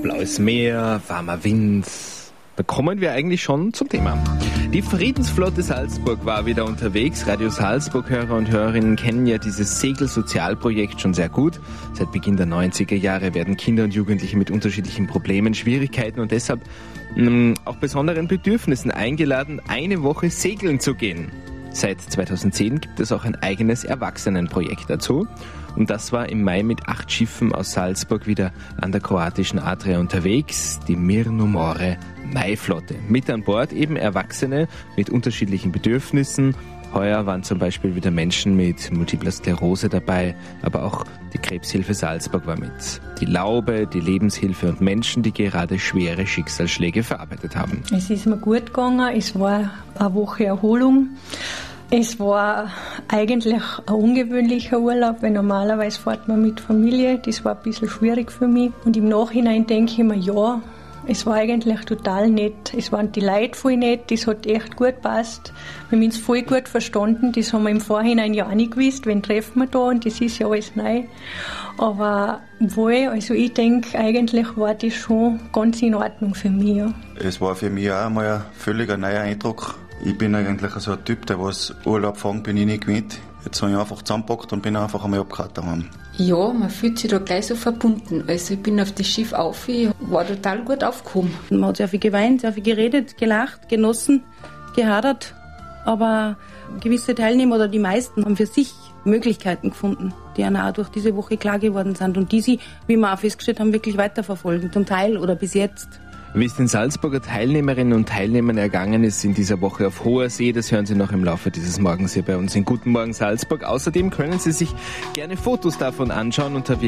blaues Meer, warmer Wind. Da kommen wir eigentlich schon zum Thema. Die Friedensflotte Salzburg war wieder unterwegs. Radio Salzburg-Hörer und Hörerinnen kennen ja dieses Segelsozialprojekt schon sehr gut. Seit Beginn der 90er Jahre werden Kinder und Jugendliche mit unterschiedlichen Problemen, Schwierigkeiten und deshalb auch besonderen Bedürfnissen eingeladen, eine Woche segeln zu gehen. Seit 2010 gibt es auch ein eigenes Erwachsenenprojekt dazu. Und das war im Mai mit 8 Schiffen aus Salzburg wieder an der kroatischen Adria unterwegs, die Mirno-More Maiflotte. Mit an Bord eben Erwachsene mit unterschiedlichen Bedürfnissen. Heuer waren zum Beispiel wieder Menschen mit Multipler Sklerose dabei, aber auch die Krebshilfe Salzburg war mit. Die Laube, die Lebenshilfe und Menschen, die gerade schwere Schicksalsschläge verarbeitet haben. Es ist mir gut gegangen, es war eine Woche Erholung. Es war eigentlich ein ungewöhnlicher Urlaub, weil normalerweise fährt man mit Familie. Das war ein bisschen schwierig für mich. Und im Nachhinein denke ich mir, ja, es war eigentlich total nett. Es waren die Leute voll nett, das hat echt gut gepasst. Wir haben uns voll gut verstanden, das haben wir im Vorhinein ja auch nicht gewusst, wen treffen wir da und das ist ja alles neu. Aber wohl, also ich denke, eigentlich war das schon ganz in Ordnung für mich. Ja. Es war für mich auch einmal ein völliger neuer Eindruck. Ich bin eigentlich so ein Typ, der was Urlaub fahren bin ich nicht gewöhnt. Jetzt habe ich einfach zusammengepackt und bin einfach einmal abgehauen daheim. Ja, man fühlt sich da gleich so verbunden. Also ich bin auf das Schiff auf, ich war total gut aufgehoben. Man hat sehr viel geweint, sehr viel geredet, gelacht, genossen, gehadert. Aber gewisse Teilnehmer oder die meisten haben für sich Möglichkeiten gefunden, die ihnen auch durch diese Woche klar geworden sind und die sie, wie wir auch festgestellt haben, wirklich weiterverfolgen, zum Teil oder bis jetzt. Wie es den Salzburger Teilnehmerinnen und Teilnehmern ergangen ist in dieser Woche auf hoher See, das hören Sie noch im Laufe dieses Morgens hier bei uns in Guten Morgen Salzburg. Außerdem können Sie sich gerne Fotos davon anschauen unter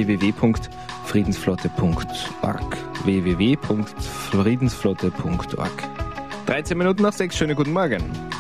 www.friedensflotte.org. www.friedensflotte.org. 13 Minuten nach 6, schönen guten Morgen.